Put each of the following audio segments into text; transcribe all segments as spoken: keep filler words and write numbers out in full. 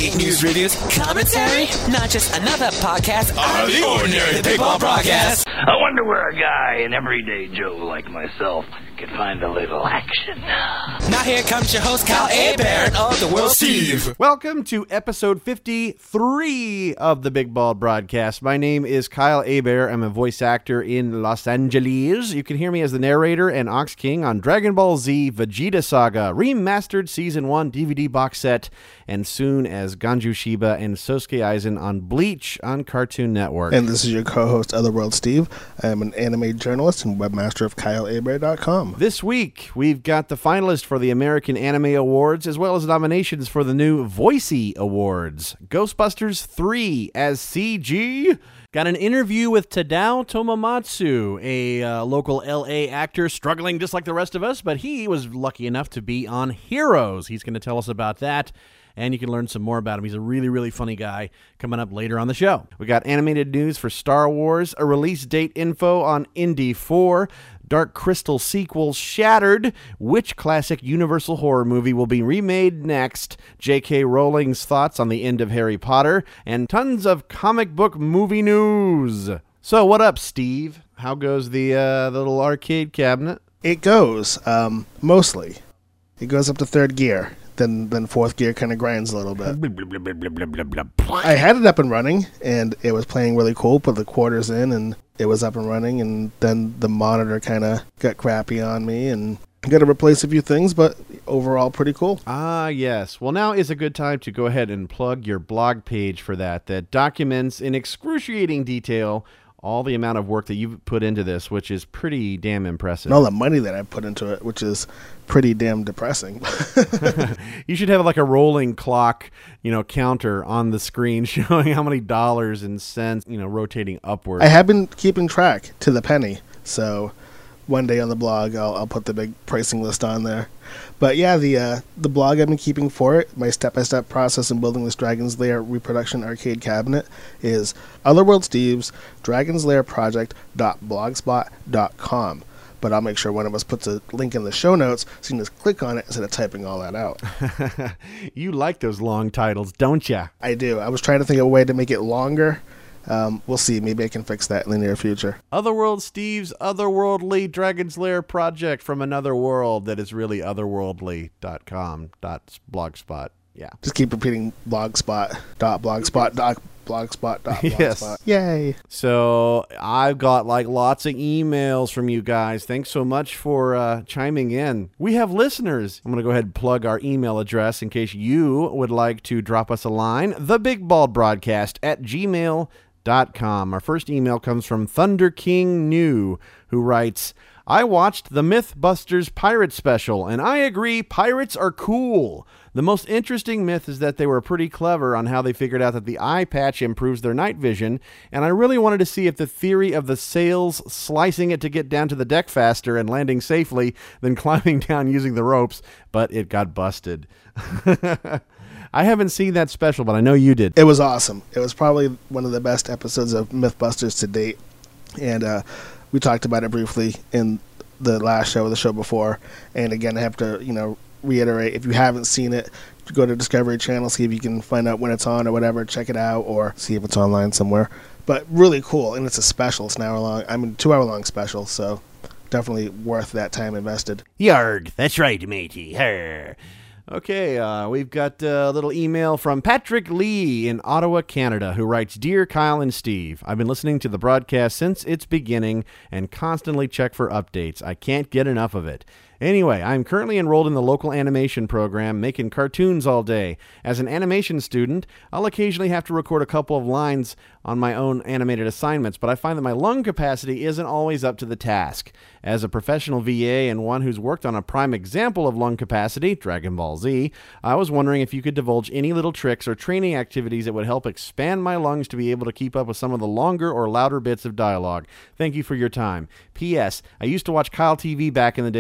Geek news, reviews, commentary. Not just another podcast on the ordinary Big Ball Broadcast. I wonder where a guy, an everyday Joe like myself, can find a little action. Now here comes your host, Kyle Hebert of The World Steve. Welcome to episode fifty-three of the Big Ball Broadcast. My name is Kyle Hebert. I'm a voice actor in Los Angeles. You can hear me as the narrator and Ox King on Dragon Ball Z Vegeta Saga, Remastered Season one D V D box set, and soon as Ganju Shiba and Sosuke Aizen on Bleach on Cartoon Network. And this is your co-host, Otherworld Steve. I am an anime journalist and webmaster of Kyle Hebert dot com. This week, we've got the finalists for the American Anime Awards, as well as nominations for the new Voicey Awards. Ghostbusters three as C G. Got an interview with Tadao Tomomatsu, a uh, local L A actor struggling just like the rest of us, but he was lucky enough to be on Heroes. He's going to tell us about that, and you can learn some more about him. He's a really, really funny guy coming up later on the show. We got animated news for Star Wars, a release date info on Indy four, Dark Crystal sequel Shattered, which classic Universal horror movie will be remade next, J K Rowling's thoughts on the end of Harry Potter, and tons of comic book movie news. So what up, Steve? How goes the uh, little arcade cabinet? It goes, um, mostly. It goes up to third gear. Then then fourth gear kind of grinds a little bit. I had it up and running, and it was playing really cool, put the quarters in, and it was up and running, and then the monitor kind of got crappy on me, and I got to replace a few things, but overall pretty cool. Ah, yes. Well, now is a good time to go ahead and plug your blog page for that, that documents in excruciating detail all the amount of work that you've put into this, which is pretty damn impressive. And all the money that I put into it, which is pretty damn depressing. You should have like a rolling clock, you know, counter on the screen showing how many dollars and cents, you know, rotating upward. I have been keeping track to the penny, so one day on the blog, I'll, I'll put the big pricing list on there. But yeah, the uh, the blog I've been keeping for it, my step-by-step process in building this Dragon's Lair reproduction arcade cabinet is Otherworld Steve's Dragon's Lair Project dot blogspot dot com. But I'll make sure one of us puts a link in the show notes so you can just click on it instead of typing all that out. You like those long titles, don't ya? I do. I was trying to think of a way to make it longer. Um, we'll see. Maybe I can fix that in the near future. Otherworld Steve's otherworldly Dragon's Lair project from another world that is really otherworldly dot com dot blogspot. Yeah. Just keep repeating blogspot dot blogspot dot blogspot dot blogspot. Yes. Yay. So I've got like lots of emails from you guys. Thanks so much for uh, chiming in. We have listeners. I'm going to go ahead and plug our email address in case you would like to drop us a line. TheBigBaldBroadcast at gmail dot com. Our first email comes from Thunder King New, who writes, I watched the Mythbusters Pirate Special, and I agree, pirates are cool. The most interesting myth is that they were pretty clever on how they figured out that the eye patch improves their night vision, and I really wanted to see if the theory of the sails slicing it to get down to the deck faster and landing safely than climbing down using the ropes, but it got busted. I haven't seen that special, but I know you did. It was awesome. It was probably one of the best episodes of Mythbusters to date, and uh, we talked about it briefly in the last show or the show before, and again, I have to, you know, reiterate, if you haven't seen it, go to Discovery Channel, see if you can find out when it's on or whatever, check it out, or see if it's online somewhere. But really cool, and it's a special. It's an hour long, I mean, two hour long special, so definitely worth that time invested. Yarg, that's right, matey. Her. Okay, uh, we've got a little email from Patrick Lee in Ottawa, Canada, who writes, Dear Kyle and Steve, I've been listening to the broadcast since its beginning and constantly check for updates. I can't get enough of it. Anyway, I'm currently enrolled in the local animation program, making cartoons all day. As an animation student, I'll occasionally have to record a couple of lines on my own animated assignments, but I find that my lung capacity isn't always up to the task. As a professional V A and one who's worked on a prime example of lung capacity, Dragon Ball Z, I was wondering if you could divulge any little tricks or training activities that would help expand my lungs to be able to keep up with some of the longer or louder bits of dialogue. Thank you for your time. P S. I used to watch Kyle T V back in the day when it used to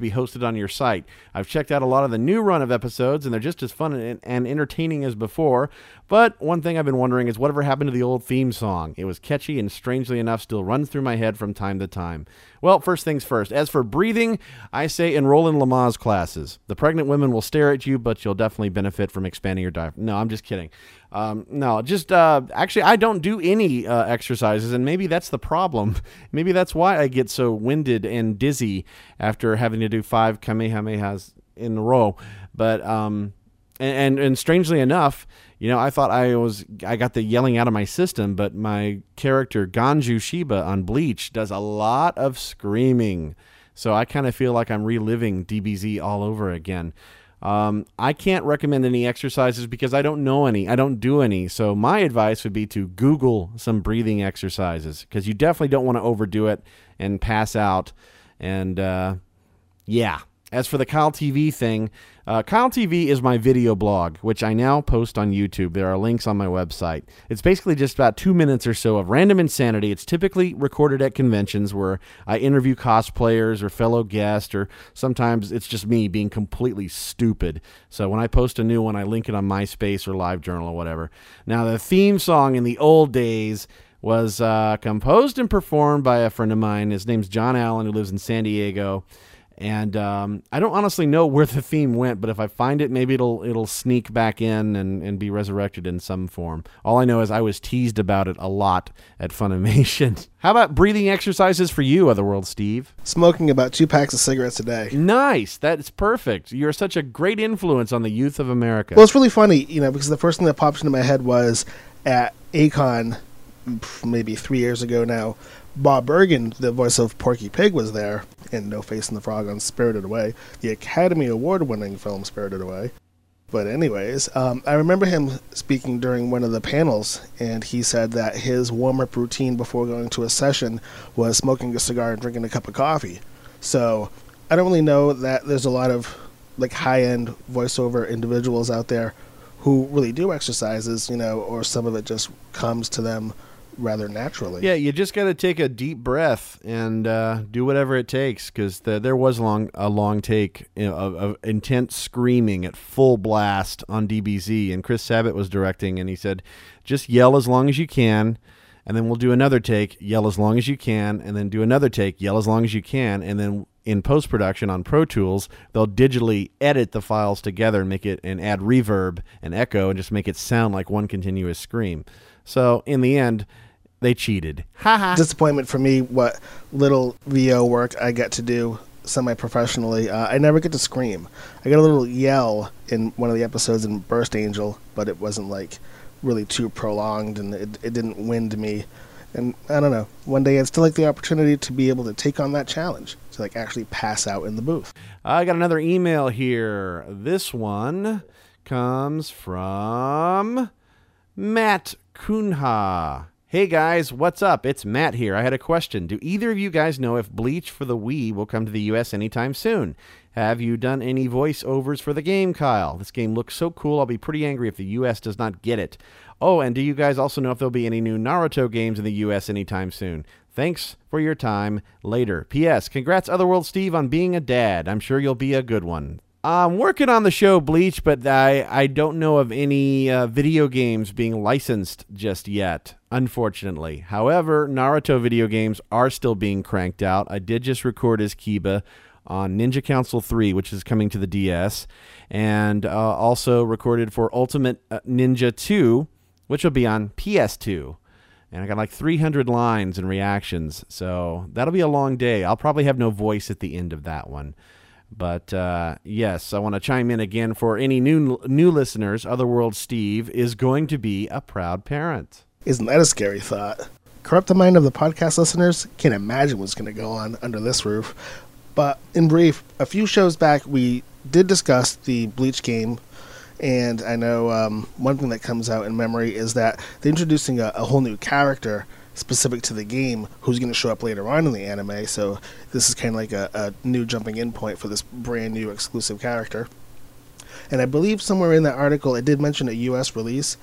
to be hosted on your site. I've checked out a lot of the new run of episodes, and they're just as fun and, and entertaining as before. But one thing I've been wondering is whatever happened to the old theme song? It was catchy and strangely enough still runs through my head from time to time. Well, first things first. As for breathing, I say enroll in Lamaze classes. The pregnant women will stare at you, but you'll definitely benefit from expanding your diaphragm. No, I'm just kidding. Um, no, just uh, actually, I don't do any uh, exercises, and maybe that's the problem. Maybe that's why I get so winded and dizzy after having to do five Kamehamehas in a row. But um, and, and and strangely enough, you know, I thought I was I got the yelling out of my system, but my character Ganju Shiba on Bleach does a lot of screaming, so I kind of feel like I'm reliving D B Z all over again. Um, I can't recommend any exercises because I don't know any. I don't do any. So my advice would be to Google some breathing exercises because you definitely don't want to overdo it and pass out. And uh, yeah. As for the Kyle T V thing, uh, Kyle T V is my video blog, which I now post on YouTube. There are links on my website. It's basically just about two minutes or so of random insanity. It's typically recorded at conventions where I interview cosplayers or fellow guests, or sometimes it's just me being completely stupid. So when I post a new one, I link it on MySpace or LiveJournal or whatever. Now, the theme song in the old days was uh, composed and performed by a friend of mine. His name's John Allen, who lives in San Diego. And um, I don't honestly know where the theme went, but if I find it, maybe it'll it'll sneak back in and, and be resurrected in some form. All I know is I was teased about it a lot at Funimation. How about breathing exercises for you, Otherworld Steve? Smoking about two packs of cigarettes a day. Nice. That's perfect. You're such a great influence on the youth of America. Well, it's really funny, you know, because the first thing that pops into my head was at A-Kon, maybe three years ago now, Bob Bergen, the voice of Porky Pig, was there in No Face in the Frog on Spirited Away, the Academy Award-winning film Spirited Away. But anyways, um, I remember him speaking during one of the panels, and he said that his warm-up routine before going to a session was smoking a cigar and drinking a cup of coffee. So I don't really know that there's a lot of like high-end voiceover individuals out there who really do exercises, you know, or some of it just comes to them rather naturally. Yeah, you just got to take a deep breath and uh, do whatever it takes, because the, there was long a long take, you know, of, of intense screaming at full blast on D B Z, and Chris Sabat was directing, and he said, just yell as long as you can, and then we'll do another take, yell as long as you can, and then do another take, yell as long as you can, and then in post-production on Pro Tools, they'll digitally edit the files together and make it and add reverb and echo and just make it sound like one continuous scream. So in the end, they cheated. Ha Disappointment for me, what little V O work I get to do semi-professionally. Uh, I never get to scream. I got a little yell in one of the episodes in Burst Angel, but it wasn't like really too prolonged, and it, it didn't wind me. And I don't know, one day I'd still like the opportunity to be able to take on that challenge, to like actually pass out in the booth. I got another email here. This one comes from Matt Kunha. Hey guys, what's up? It's Matt here. I had a question. Do either of you guys know if Bleach for the Wii will come to the U S anytime soon? Have you done any voiceovers for the game, Kyle? This game looks so cool, I'll be pretty angry if the U S does not get it. Oh, and do you guys also know if there'll be any new Naruto games in the U S anytime soon? Thanks for your time. Later. P S. Congrats, Otherworld Steve, on being a dad. I'm sure you'll be a good one. I'm working on the show Bleach, but I, I don't know of any uh, video games being licensed just yet, unfortunately. However, Naruto video games are still being cranked out. I did just record as Kiba on Ninja Council three, which is coming to the D S, and uh, also recorded for Ultimate Ninja two, which will be on P S two. And I got like three hundred lines and reactions, so that'll be a long day. I'll probably have no voice at the end of that one. But, uh, yes, I want to chime in again for any new new listeners. Otherworld Steve is going to be a proud parent. Isn't that a scary thought? Corrupt the mind of the podcast listeners. Can't imagine what's going to go on under this roof. But in brief, a few shows back, we did discuss the Bleach game. And I know um, one thing that comes out in memory is that they're introducing a, a whole new character specific to the game who's going to show up later on in the anime, so this is kind of like a, a new jumping in point for this brand new exclusive character. And I believe somewhere in that article it did mention a U S release,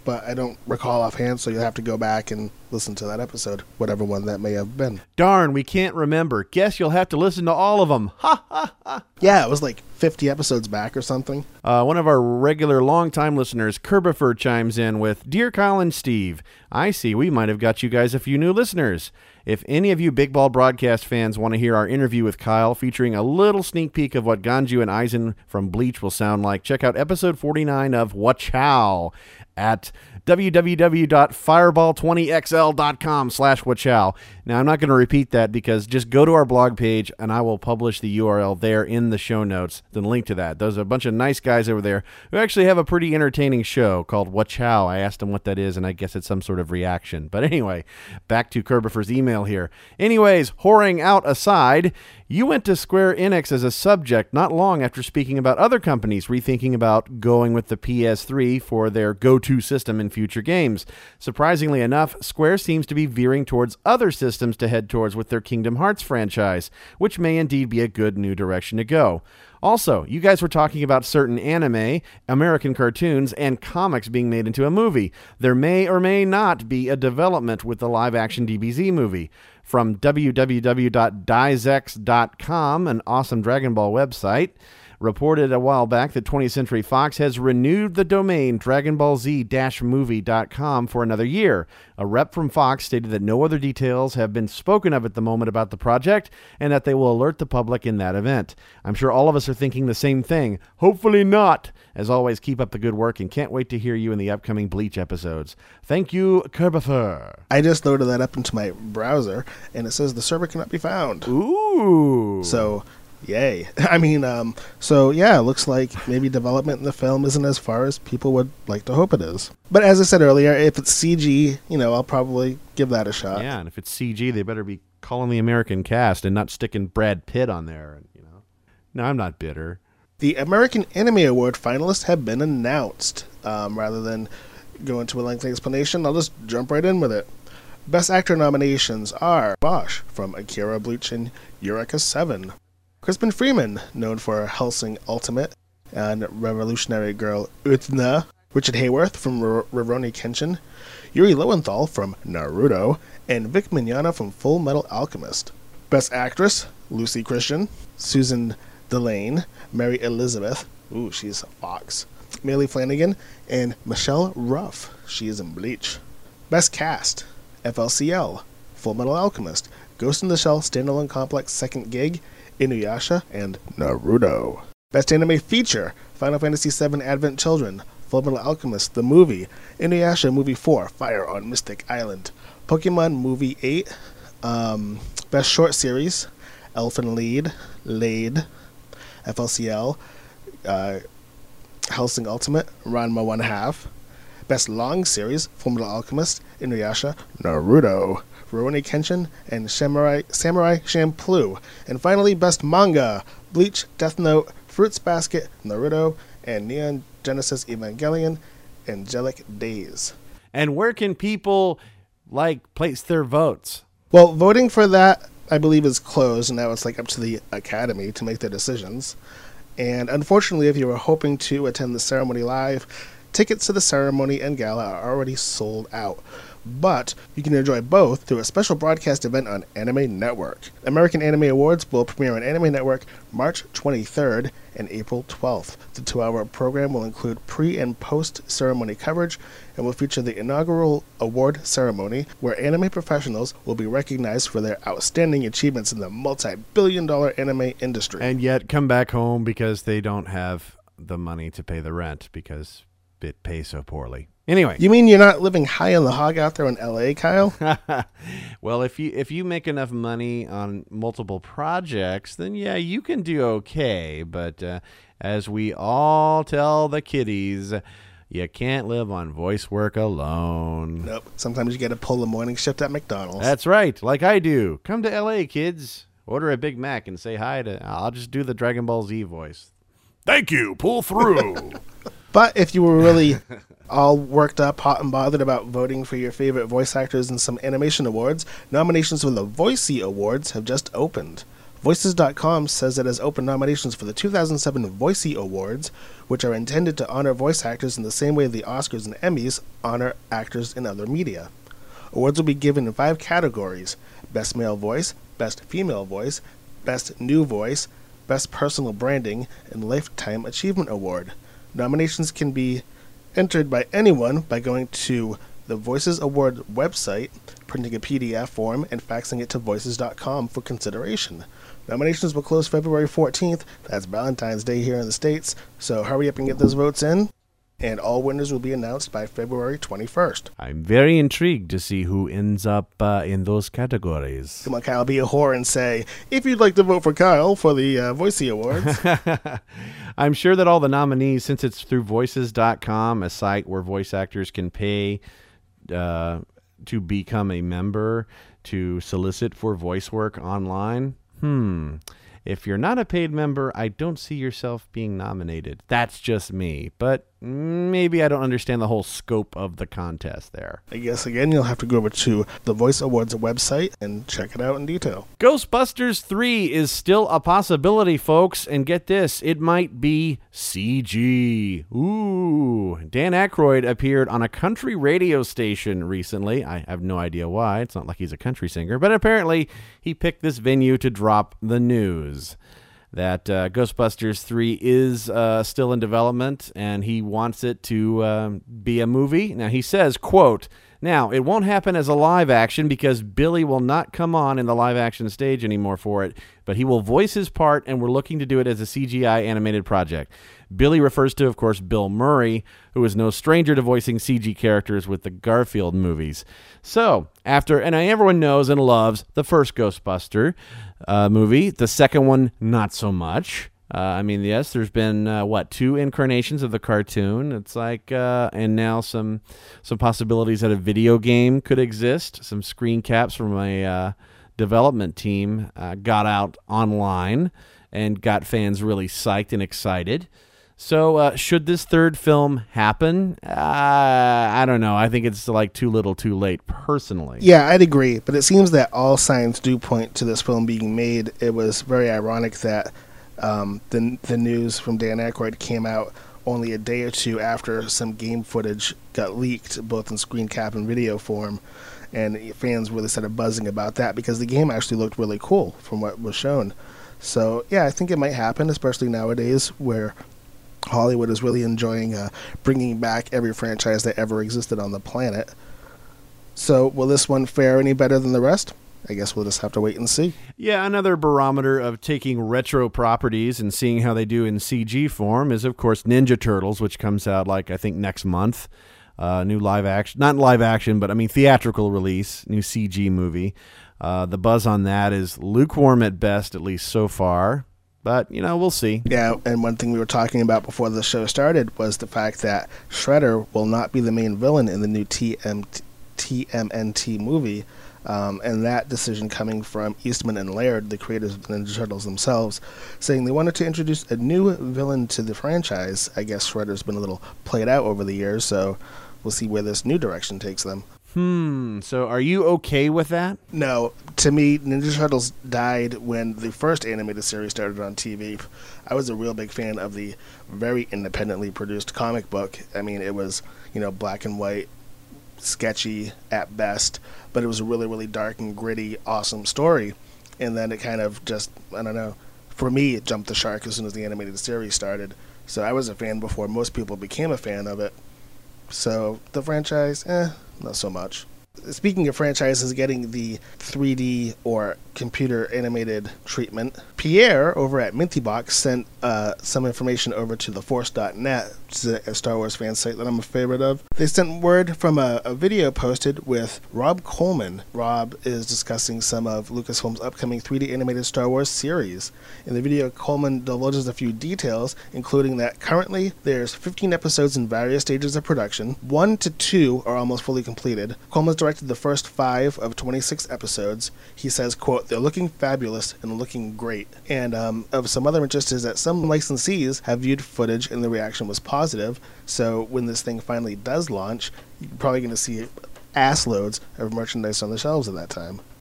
but I don't recall offhand, so you'll have to go back and listen to that episode, whatever one that may have been. Darn, we can't remember. Guess you'll have to listen to all of them. Ha, ha, ha. Yeah, it was like fifty episodes back or something. Uh, one of our regular longtime listeners, Kerbifer, chimes in with, Dear Kyle and Steve, I see we might have got you guys a few new listeners. If any of you Big Ball Broadcast fans want to hear our interview with Kyle featuring a little sneak peek of what Ganju and Aizen from Bleach will sound like, check out episode forty-nine of Wachow at w w w dot fireball twenty x l dot com slash wachow. Now, I'm not going to repeat that because just go to our blog page and I will publish the U R L there in the show notes, then link to that. Those are a bunch of nice guys over there who actually have a pretty entertaining show called Wachow. I asked them what that is, and I guess it's some sort of reaction. But anyway, back to Kerbifer's email here. Anyways, whoring out aside, you went to Square Enix as a subject not long after speaking about other companies rethinking about going with the P S three for their go-to system in future games. Surprisingly enough, Square seems to be veering towards other systems to head towards with their Kingdom Hearts franchise, which may indeed be a good new direction to go. Also, you guys were talking about certain anime, American cartoons, and comics being made into a movie. There may or may not be a development with the live-action D B Z movie. From w w w dot dizex dot com, an awesome Dragon Ball website, reported a while back that twentieth Century Fox has renewed the domain dragon ball z dash movie dot com for another year. A rep from Fox stated that no other details have been spoken of at the moment about the project and that they will alert the public in that event. I'm sure all of us are thinking the same thing. Hopefully not. As always, keep up the good work and can't wait to hear you in the upcoming Bleach episodes. Thank you, Kerbifer. I just loaded that up into my browser, and it says the server cannot be found. Ooh. So, yay. I mean, um, so yeah, it looks like maybe development in the film isn't as far as people would like to hope it is. But as I said earlier, if it's C G, you know, I'll probably give that a shot. Yeah, and if it's C G, they better be calling the American cast and not sticking Brad Pitt on there. You know, no, I'm not bitter. The American Anime Award finalists have been announced. Um, rather than go into a lengthy explanation, I'll just jump right in with it. Best Actor nominations are Bosch from Akira, Bleach, and Eureka seven. Crispin Freeman, known for Hellsing Ultimate and Revolutionary Girl Utena. Richard Hayworth from R- Rurouni Kenshin. Yuri Lowenthal from Naruto. And Vic Mignogna from Full Metal Alchemist. Best Actress, Lucy Christian. Susan Delane. Mary Elizabeth. Ooh, she's a fox. Millie Flanagan. And Michelle Ruff. She is in Bleach. Best Cast, F L C L. Full Metal Alchemist. Ghost in the Shell Standalone Complex Second Gig. Inuyasha, and Naruto. Best Anime Feature, Final Fantasy seven Advent Children, Fullmetal Alchemist, The Movie, Inuyasha Movie four, Fire on Mystic Island, Pokemon Movie eight, um, Best Short Series, Elfen Lied, Laid, F L C L, uh, Hellsing Ultimate, Ranma one half, Best Long Series, Fullmetal Alchemist, Inuyasha, Naruto, Rurouni Kenshin, and Samurai, Samurai Champloo. And finally, Best Manga, Bleach, Death Note, Fruits Basket, Naruto, and Neon Genesis Evangelion, Angelic Days. And where can people, like, place their votes? Well, voting for that, I believe, is closed, and now it's like up to the Academy to make their decisions. And unfortunately, if you were hoping to attend the ceremony live, tickets to the ceremony and gala are already sold out. But you can enjoy both through a special broadcast event on Anime Network. American Anime Awards will premiere on Anime Network March twenty-third and April twelfth. The two-hour program will include pre- and post-ceremony coverage and will feature the inaugural award ceremony, where anime professionals will be recognized for their outstanding achievements in the multi-billion dollar anime industry. And yet come back home because they don't have the money to pay the rent because it pays so poorly. Anyway. You mean you're not living high on the hog out there in L A, Kyle? Well, if you if you make enough money on multiple projects, then yeah, you can do okay. But uh, as we all tell the kiddies, you can't live on voice work alone. Nope. Sometimes you got to pull the morning shift at McDonald's. That's right, like I do. Come to L A, kids. Order a Big Mac and say hi to... I'll just do the Dragon Ball Z voice. Thank you. Pull through. But if you were really all worked up, hot and bothered about voting for your favorite voice actors in some animation awards, nominations for the Voicey Awards have just opened. Voices dot com says it has opened nominations for the two thousand seven Voicey Awards, which are intended to honor voice actors in the same way the Oscars and Emmys honor actors in other media. Awards will be given in five categories: Best Male Voice, Best Female Voice, Best New Voice, Best Personal Branding, and Lifetime Achievement Award. Nominations can be entered by anyone by going to the Voices Award website, printing a P D F form, and faxing it to voices dot com for consideration. Nominations will close February fourteenth. That's Valentine's Day here in the States, so hurry up and get those votes in, and all winners will be announced by February twenty-first. I'm very intrigued to see who ends up uh, in those categories. Come on, Kyle, be a whore and say, if you'd like to vote for Kyle for the uh, Voicey Awards. I'm sure that all the nominees, since it's through voices dot com, a site where voice actors can pay uh, to become a member to solicit for voice work online, hmm... if you're not a paid member, I don't see yourself being nominated. That's just me. But maybe I don't understand the whole scope of the contest there. I guess, again, you'll have to go over to the Voice Awards website and check it out in detail. Ghostbusters three is still a possibility, folks. And get this, it might be C G. Ooh. Dan Aykroyd appeared on a country radio station recently. I have no idea why. It's not like he's a country singer. But apparently, he picked this venue to drop the news that uh, Ghostbusters three is uh, still in development, and he wants it to um, be a movie. Now, he says, quote, "Now, it won't happen as a live action because Billy will not come on in the live action stage anymore for it, but he will voice his part, and we're looking to do it as a C G I animated project." Billy refers to, of course, Bill Murray, who is no stranger to voicing C G characters with the Garfield movies. So, after, and everyone knows and loves the first Ghostbuster uh, movie, the second one, not so much. Uh, I mean, yes, there's been, uh, what, two incarnations of the cartoon. It's like, uh, and now some some possibilities that a video game could exist. Some screen caps from a uh, development team uh, got out online and got fans really psyched and excited. So, uh, should this third film happen? Uh, I don't know. I think it's like too little too late, personally. Yeah, I'd agree. But it seems that all signs do point to this film being made. It was very ironic that um, the, the news from Dan Aykroyd came out only a day or two after some game footage got leaked, both in screen cap and video form. And fans really started buzzing about that because the game actually looked really cool from what was shown. So, yeah, I think it might happen, especially nowadays where Hollywood is really enjoying uh, bringing back every franchise that ever existed on the planet. So, will this one fare any better than the rest? I guess we'll just have to wait and see. Yeah, another barometer of taking retro properties and seeing how they do in C G form is, of course, Ninja Turtles, which comes out, like, I think next month. Uh, new live action, not live action, but I mean theatrical release, new C G movie. Uh, the buzz on that is lukewarm at best, at least so far. But, you know, we'll see. Yeah, and one thing we were talking about before the show started was the fact that Shredder will not be the main villain in the new T M N T movie. Um, and that decision coming from Eastman and Laird, the creators of the Ninja Turtles themselves, saying they wanted to introduce a new villain to the franchise. I guess Shredder's been a little played out over the years, so we'll see where this new direction takes them. Hmm, so are you okay with that? No. To me, Ninja Turtles died when the first animated series started on T V. I was a real big fan of the very independently produced comic book. I mean, it was, you know, black and white, sketchy at best, but it was a really, really dark and gritty, awesome story. And then it kind of just, I don't know, for me, it jumped the shark as soon as the animated series started. So I was a fan before most people became a fan of it. So the franchise, eh, not so much. Speaking of franchises getting the three D or computer animated treatment, Pierre over at Mintybox sent uh, some information over to the force dot net, which is a Star Wars fan site that I'm a favorite of. They sent word from a, a video posted with Rob Coleman. Rob is discussing some of Lucasfilm's upcoming three D animated Star Wars series. In the video, Coleman divulges a few details, including that currently there's fifteen episodes in various stages of production. One to two are almost fully completed. Coleman's directed the first five of twenty-six episodes. He says, quote, "They're looking fabulous and looking great." And um, of some other interest is that some licensees have viewed footage and the reaction was positive. So when this thing finally does launch, you're probably going to see ass loads of merchandise on the shelves at that time.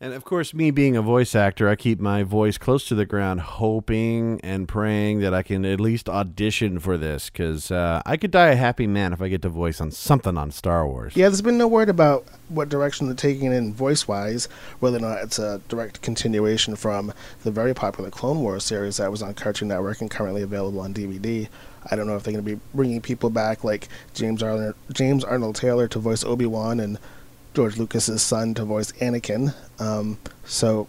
And of course, me being a voice actor, I keep my voice close to the ground, hoping and praying that I can at least audition for this, because uh, I could die a happy man if I get to voice on something on Star Wars. Yeah, there's been no word about what direction they're taking in voice-wise, whether or not it's a direct continuation from the very popular Clone Wars series that was on Cartoon Network and currently available on D V D. I don't know if they're going to be bringing people back like James Arnold, James Arnold Taylor to voice Obi-Wan and George Lucas's son to voice Anakin. Um, so,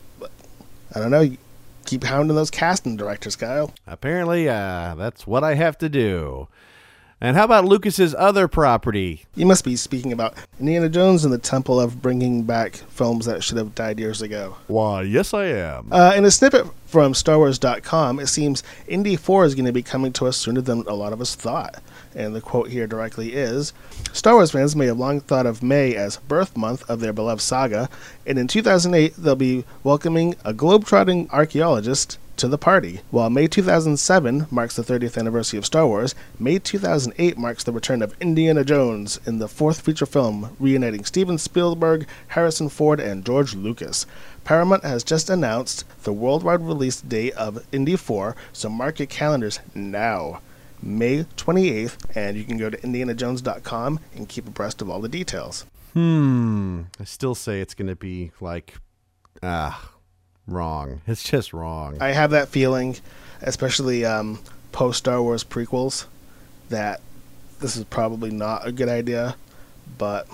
I don't know. Keep hounding those casting directors, Kyle. Apparently, uh, that's what I have to do. And how about Lucas's other property? You must be speaking about Indiana Jones and the Temple of bringing back films that should have died years ago. Why, yes I am. Uh, in a snippet from Star Wars dot com, it seems Indy four is going to be coming to us sooner than a lot of us thought. And the quote here directly is, Star Wars fans may have long thought of May as birth month of their beloved saga, and in two thousand eight they'll be welcoming a globe-trotting archaeologist to the party. While May two thousand seven marks the thirtieth anniversary of Star Wars, May two thousand eight marks the return of Indiana Jones in the fourth feature film, reuniting Steven Spielberg, Harrison Ford, and George Lucas. Paramount has just announced the worldwide release date of Indy four, so mark your calendars now. May twenty-eighth, and you can go to Indiana Jones dot com and keep abreast of all the details. Hmm. I still say it's going to be like, ah, wrong. It's just wrong. I have that feeling, especially um, post-Star Wars prequels, that this is probably not a good idea, but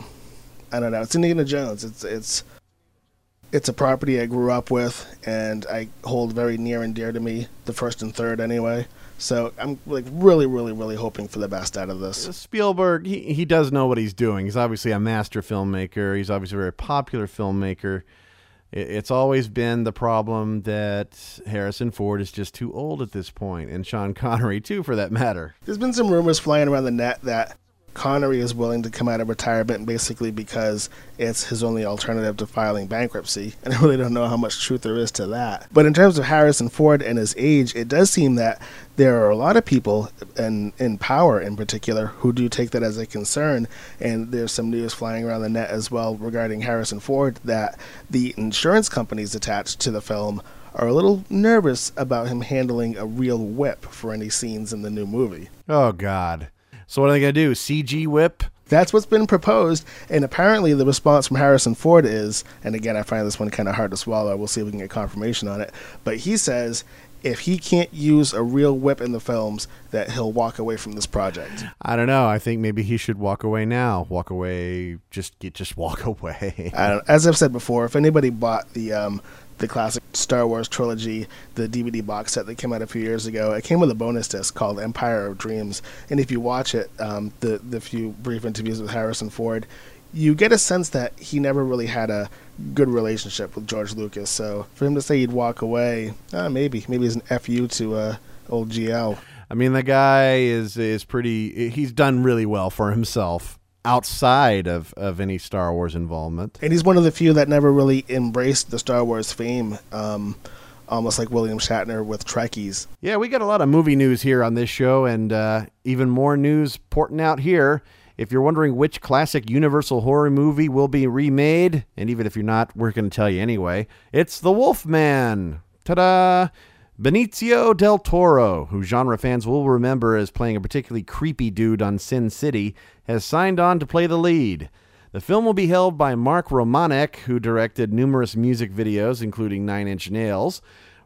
I don't know. It's Indiana Jones. It's it's it's a property I grew up with, and I hold very near and dear to me, the first and third anyway. So I'm like really, really, really hoping for the best out of this. Spielberg, he, he does know what he's doing. He's obviously a master filmmaker. He's obviously a very popular filmmaker. It, it's always been the problem that Harrison Ford is just too old at this point, and Sean Connery too, for that matter. There's been some rumors flying around the net that Connery is willing to come out of retirement basically because it's his only alternative to filing bankruptcy, and I really don't know how much truth there is to that. But in terms of Harrison Ford and his age, it does seem that there are a lot of people, and in power in particular, who do take that as a concern, and there's some news flying around the net as well regarding Harrison Ford that the insurance companies attached to the film are a little nervous about him handling a real whip for any scenes in the new movie. Oh, God. So what are they going to do, C G whip? That's what's been proposed, and apparently the response from Harrison Ford is, and again, I find this one kind of hard to swallow, we'll see if we can get confirmation on it, but he says if he can't use a real whip in the films, that he'll walk away from this project. I don't know. I think maybe he should walk away now. Walk away, just get, just walk away. I don't, as I've said before, if anybody bought the um, the classic Star Wars trilogy, the D V D box set that came out a few years ago, it came with a bonus disc called Empire of Dreams, and if you watch it, um, the, the few brief interviews with Harrison Ford, you get a sense that he never really had a good relationship with George Lucas, so for him to say he'd walk away, uh, maybe. Maybe it's an F U to uh, old G L. I mean, the guy is is pretty, he's done really well for himself outside of, of any Star Wars involvement. And he's one of the few that never really embraced the Star Wars fame, um, almost like William Shatner with Trekkies. Yeah, we got a lot of movie news here on this show, and uh, even more news porting out here. If you're wondering which classic Universal horror movie will be remade, and even if you're not, we're going to tell you anyway, it's The Wolfman. Ta-da! Benicio del Toro, who genre fans will remember as playing a particularly creepy dude on Sin City, has signed on to play the lead. The film will be held by Mark Romanek, who directed numerous music videos, including Nine Inch Nails.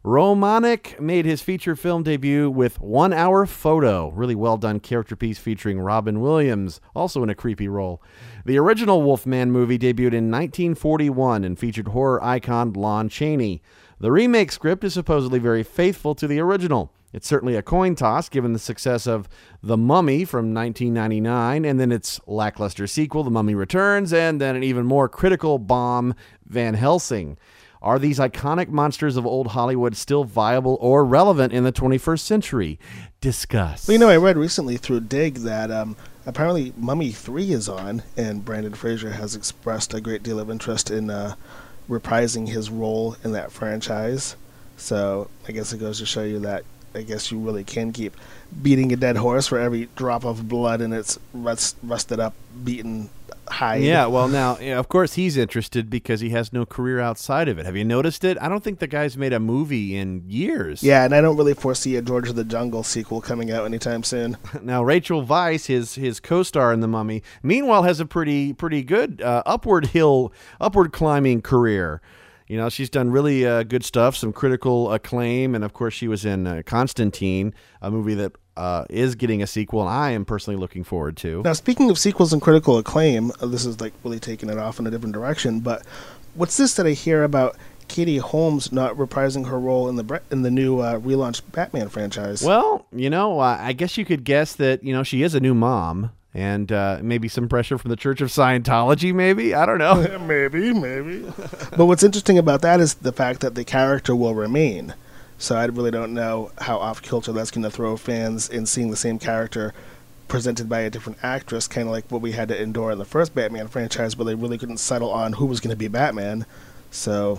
Romanek made his feature film debut with One Hour Photo, really well-done character piece featuring Robin Williams, also in a creepy role. The original Wolfman movie debuted in nineteen forty-one and featured horror icon Lon Chaney. The remake script is supposedly very faithful to the original. It's certainly a coin toss given the success of The Mummy from nineteen ninety-nine, and then its lackluster sequel, The Mummy Returns, and then an even more critical bomb, Van Helsing. Are these iconic monsters of old Hollywood still viable or relevant in the twenty-first century? Discuss. Well, you know, I read recently through Dig that um, apparently Mummy three is on, and Brandon Fraser has expressed a great deal of interest in uh, reprising his role in that franchise. So I guess it goes to show you that I guess you really can keep beating a dead horse for every drop of blood in its rust, rusted up, beaten hide. Yeah, well, now, yeah, of course, he's interested because he has no career outside of it. Have you noticed it? I don't think the guy's made a movie in years. Yeah, and I don't really foresee a George of the Jungle sequel coming out anytime soon. Now, Rachel Weisz, his his co-star in The Mummy, meanwhile, has a pretty pretty good uh, upward hill, upward climbing career. You know, she's done really uh, good stuff, some critical acclaim, and of course, she was in uh, Constantine, a movie that uh, is getting a sequel, and I am personally looking forward to. Now, speaking of sequels and critical acclaim, uh, this is like really taking it off in a different direction. But what's this that I hear about Katie Holmes not reprising her role in the in the new uh, relaunched Batman franchise? Well, you know, uh, I guess you could guess that you know she is a new mom. And uh, maybe some pressure from the Church of Scientology, maybe? I don't know. maybe, maybe. But what's interesting about that is the fact that the character will remain. So I really don't know how off-kilter that's going to throw fans in seeing the same character presented by a different actress, kind of like what we had to endure in the first Batman franchise, where they really couldn't settle on who was going to be Batman. So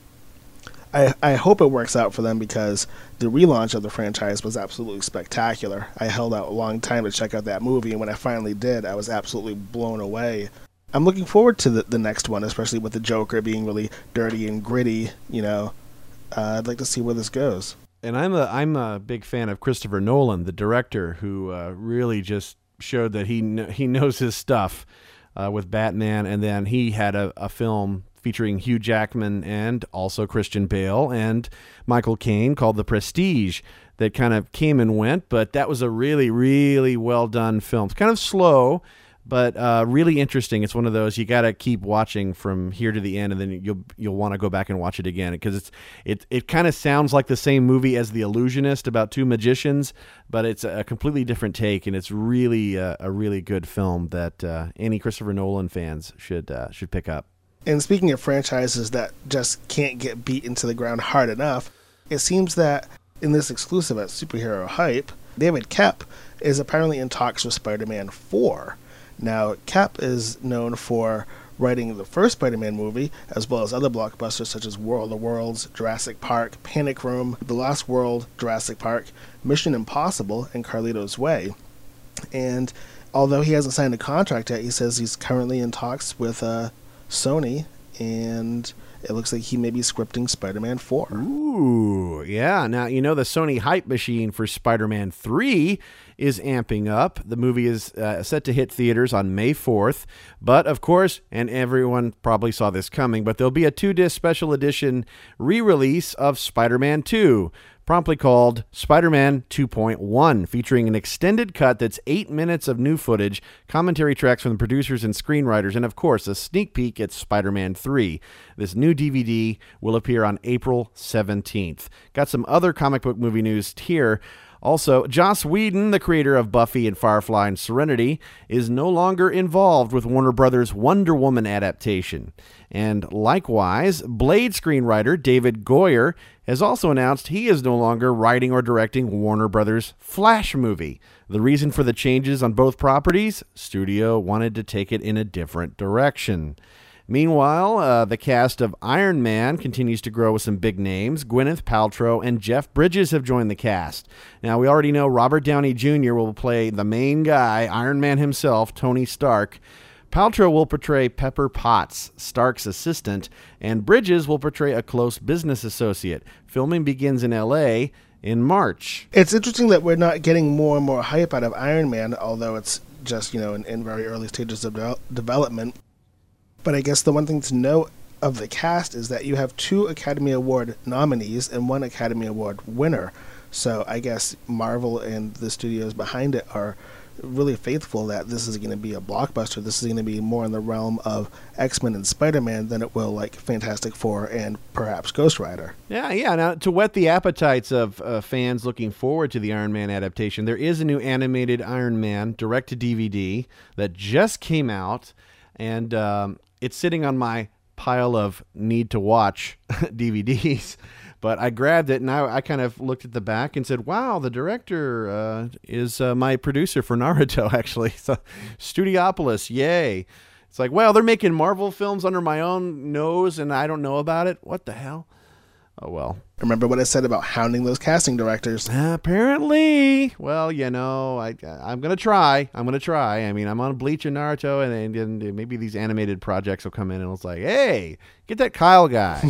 I, I hope it works out for them, because the relaunch of the franchise was absolutely spectacular. I held out a long time to check out that movie, and when I finally did, I was absolutely blown away. I'm looking forward to the, the next one, especially with the Joker being really dirty and gritty. You know, uh, I'd like to see where this goes. And I'm a I'm a big fan of Christopher Nolan, the director, who uh, really just showed that he kn- he knows his stuff uh, with Batman, and then he had a, a film featuring Hugh Jackman and also Christian Bale and Michael Caine called The Prestige that kind of came and went, but that was a really, really well done film. It's kind of slow, but uh, really interesting. It's one of those you got to keep watching from here to the end, and then you'll you'll want to go back and watch it again, because it's it it kind of sounds like the same movie as The Illusionist about two magicians, but it's a completely different take, and it's really uh, a really good film that uh, any Christopher Nolan fans should uh, should pick up. And speaking of franchises that just can't get beat into the ground hard enough, it seems that in this exclusive at Superhero Hype, David Koepp is apparently in talks with Spider-Man four. Now, Koepp is known for writing the first Spider-Man movie, as well as other blockbusters such as World of Worlds, Jurassic Park, Panic Room, The Lost World, Jurassic Park, Mission Impossible, and Carlito's Way. And although he hasn't signed a contract yet, he says he's currently in talks with uh, Sony, and it looks like he may be scripting Spider-Man four. Ooh, yeah. Now, you know, the Sony hype machine for Spider-Man three is amping up. The movie is uh, set to hit theaters on May fourth. But, of course, and everyone probably saw this coming, but there'll be a two-disc special edition re-release of Spider-Man two, promptly called Spider-Man two point one, featuring an extended cut that's eight minutes of new footage, commentary tracks from the producers and screenwriters, and, of course, a sneak peek at Spider-Man three. This new D V D will appear on April seventeenth. Got some other comic book movie news here. Also, Joss Whedon, the creator of Buffy and Firefly and Serenity, is no longer involved with Warner Brothers' Wonder Woman adaptation. And likewise, Blade screenwriter David Goyer has also announced he is no longer writing or directing Warner Brothers' Flash movie. The reason for the changes on both properties? Studio wanted to take it in a different direction. Meanwhile, uh, the cast of Iron Man continues to grow with some big names. Gwyneth Paltrow and Jeff Bridges have joined the cast. Now, we already know Robert Downey Junior will play the main guy, Iron Man himself, Tony Stark. Paltrow will portray Pepper Potts, Stark's assistant, and Bridges will portray a close business associate. Filming begins in L A in March. It's interesting that we're not getting more and more hype out of Iron Man, although it's just, you know, in, in very early stages of de- development. But I guess the one thing to note of the cast is that you have two Academy Award nominees and one Academy Award winner. So I guess Marvel and the studios behind it are really faithful that this is going to be a blockbuster. This is going to be more in the realm of X-Men and Spider-Man than it will like Fantastic Four and perhaps Ghost Rider. Yeah, yeah. Now, to whet the appetites of uh, fans looking forward to the Iron Man adaptation, there is a new animated Iron Man direct-to-D V D that just came out, and um, it's sitting on my pile of need-to-watch D V Ds. But I grabbed it, and I, I kind of looked at the back and said, wow, the director uh, is uh, my producer for Naruto, actually. So, Studiopolis, yay. It's like, well, they're making Marvel films under my own nose, and I don't know about it. What the hell? Oh, well. Remember what I said about hounding those casting directors? Apparently. Well, you know, I, I'm going to try. I'm going to try. I mean, I'm on Bleach and Naruto, and, and maybe these animated projects will come in and it's like, hey, get that Kyle guy.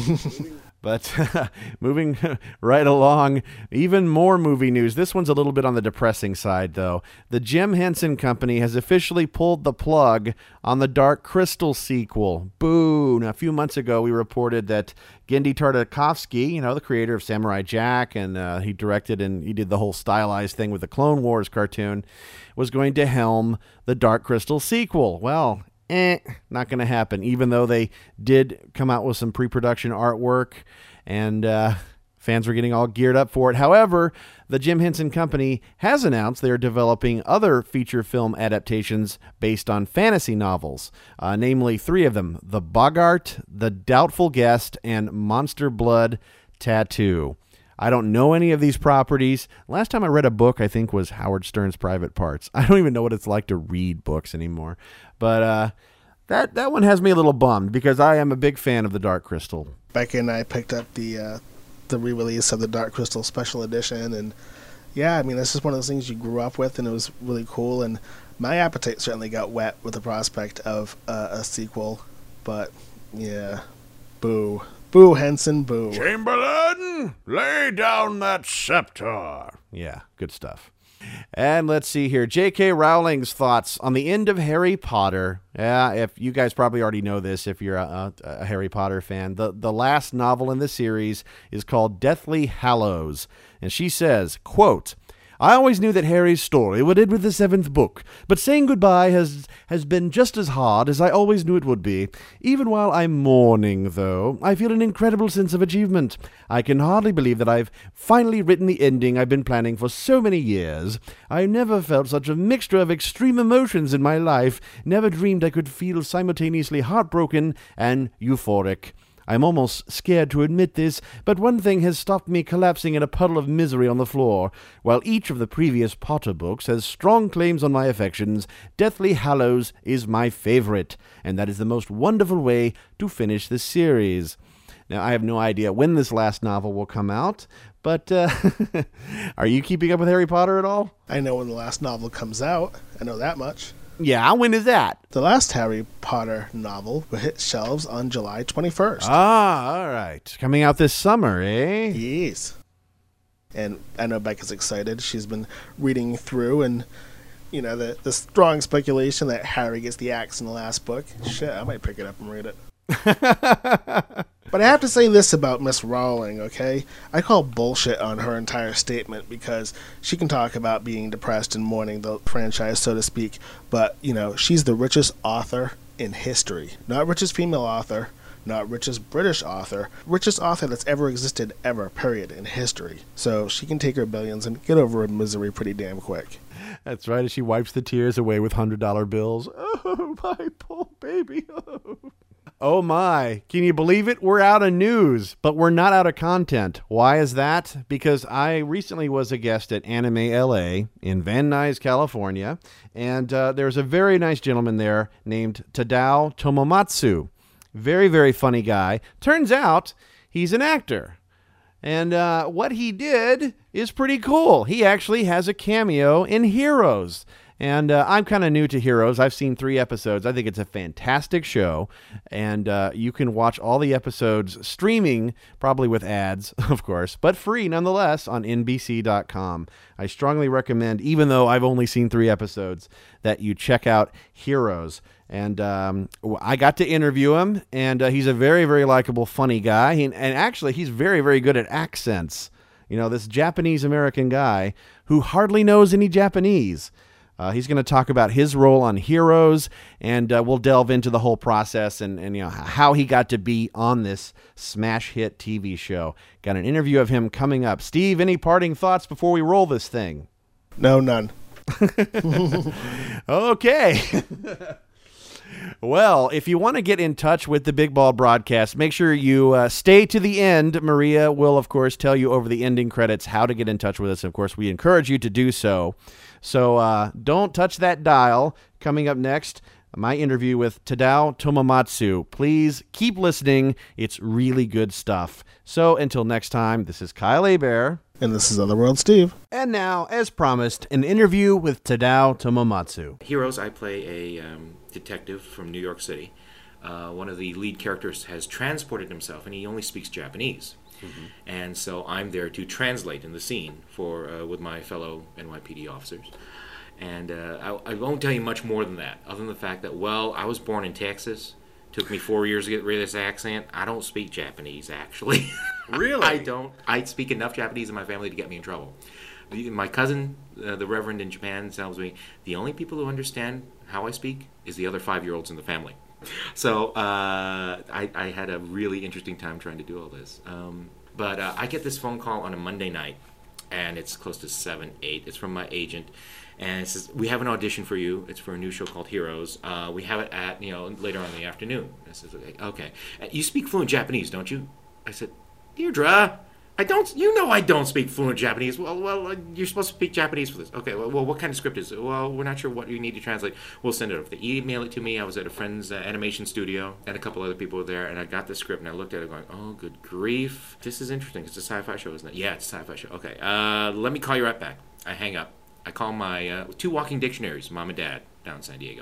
But moving right along, even more movie news. This one's a little bit on the depressing side, though. The Jim Henson Company has officially pulled the plug on the Dark Crystal sequel. Boo! Now, a few months ago, we reported that Genndy Tartakovsky, you know, the creator of Samurai Jack, and uh, he directed and he did the whole stylized thing with the Clone Wars cartoon, was going to helm the Dark Crystal sequel. Well, Eh, not going to happen, even though they did come out with some pre-production artwork and uh, fans were getting all geared up for it. However, the Jim Henson Company has announced they are developing other feature film adaptations based on fantasy novels, uh, namely three of them, The Boggart, The Doubtful Guest, and Monster Blood Tattoo. I don't know any of these properties. Last time I read a book, I think, was Howard Stern's Private Parts. I don't even know what it's like to read books anymore. But uh, that that one has me a little bummed because I am a big fan of the Dark Crystal. Becca and I picked up the uh, the re-release of the Dark Crystal Special Edition, and yeah, I mean, this is one of those things you grew up with, and it was really cool. And my appetite certainly got wet with the prospect of uh, a sequel. But yeah, boo. Boo, Henson, boo. Chamberlain, lay down that scepter. Yeah, good stuff. And let's see here. J K. Rowling's thoughts on the end of Harry Potter. Yeah, if you guys probably already know this if you're a, a Harry Potter fan. The, the last novel in the series is called Deathly Hallows. And she says, quote, I always knew that Harry's story would end with the seventh book, but saying goodbye has has been just as hard as I always knew it would be. Even while I'm mourning, though, I feel an incredible sense of achievement. I can hardly believe that I've finally written the ending I've been planning for so many years. I never felt such a mixture of extreme emotions in my life, never dreamed I could feel simultaneously heartbroken and euphoric. I'm almost scared to admit this, but one thing has stopped me collapsing in a puddle of misery on the floor. While each of the previous Potter books has strong claims on my affections, Deathly Hallows is my favorite, and that is the most wonderful way to finish the series. Now, I have no idea when this last novel will come out, but uh, are you keeping up with Harry Potter at all? I know when the last novel comes out. I know that much. Yeah, when is that? The last Harry Potter novel will hit shelves on July twenty-first. Ah, all right. Coming out this summer, eh? Yes. And I know Becca's excited. She's been reading through, and, you know, the, the strong speculation that Harry gets the axe in the last book. Shit, I might pick it up and read it. But I have to say this about Miss Rowling, okay? I call bullshit on her entire statement because she can talk about being depressed and mourning the franchise, so to speak, but, you know, she's the richest author in history. Not richest female author, not richest British author, richest author that's ever existed ever, period, in history. So she can take her billions and get over her misery pretty damn quick. That's right, as she wipes the tears away with one hundred dollar bills. Oh, my poor baby. Oh. Oh my, can you believe it? We're out of news, but we're not out of content. Why is that? Because I recently was a guest at Anime L A in Van Nuys, California, and uh, there's a very nice gentleman there named Tadao Tomomatsu. Very, very funny guy. Turns out he's an actor. And uh, what he did is pretty cool. He actually has a cameo in Heroes. And uh, I'm kind of new to Heroes. I've seen three episodes. I think it's a fantastic show. And uh, you can watch all the episodes streaming, probably with ads, of course, but free nonetheless on N B C dot com. I strongly recommend, even though I've only seen three episodes, that you check out Heroes. And um, I got to interview him, and uh, he's a very, very likable, funny guy. He, and actually, he's very, very good at accents. You know, this Japanese-American guy who hardly knows any Japanese. Uh, he's going to talk about his role on Heroes, and uh, we'll delve into the whole process and, and you know how he got to be on this smash hit T V show. Got an interview of him coming up. Steve, any parting thoughts before we roll this thing? No, none. Okay. Well, if you want to get in touch with the Big Ball Broadcast, make sure you uh, stay to the end. Maria will, of course, tell you over the ending credits how to get in touch with us. Of course, we encourage you to do so. So uh, don't touch that dial. Coming up next, my interview with Tadao Tomomatsu. Please keep listening. It's really good stuff. So until next time, this is Kyle Hebert. And this is Otherworld Steve. And now, as promised, an interview with Tadao Tomomatsu. Heroes, I play a um, detective from New York City. Uh, one of the lead characters has transported himself, and he only speaks Japanese. Mm-hmm. And so I'm there to translate in the scene for uh, with my fellow N Y P D officers. And uh, I, I won't tell you much more than that, other than the fact that, well, I was born in Texas. Took me four years to get rid of this accent. I don't speak Japanese, actually. Really? I don't. I speak enough Japanese in my family to get me in trouble. The, my cousin, uh, the Reverend in Japan, tells me the only people who understand how I speak is the other five-year-olds in the family. So uh, I, I had a really interesting time trying to do all this. Um, but uh, I get this phone call on a Monday night, and it's close to seven, eight. It's from my agent. And it says, we have an audition for you. It's for a new show called Heroes. Uh, we have it at, you know, later on in the afternoon. I said, okay. okay. You speak fluent Japanese, don't you? I said, Deirdre, I don't, you know I don't speak fluent Japanese. Well, well, uh, you're supposed to speak Japanese for this. Okay, well, well, what kind of script is it? Well, we're not sure what you need to translate. We'll send it over. They email it to me. I was at a friend's uh, animation studio, and a couple other people were there, and I got the script, and I looked at it going, oh, good grief. This is interesting. It's a sci-fi show, isn't it? Yeah, it's a sci-fi show. Okay, uh, let me call you right back. I hang up. I call my uh, two walking dictionaries, Mom and Dad, down in San Diego.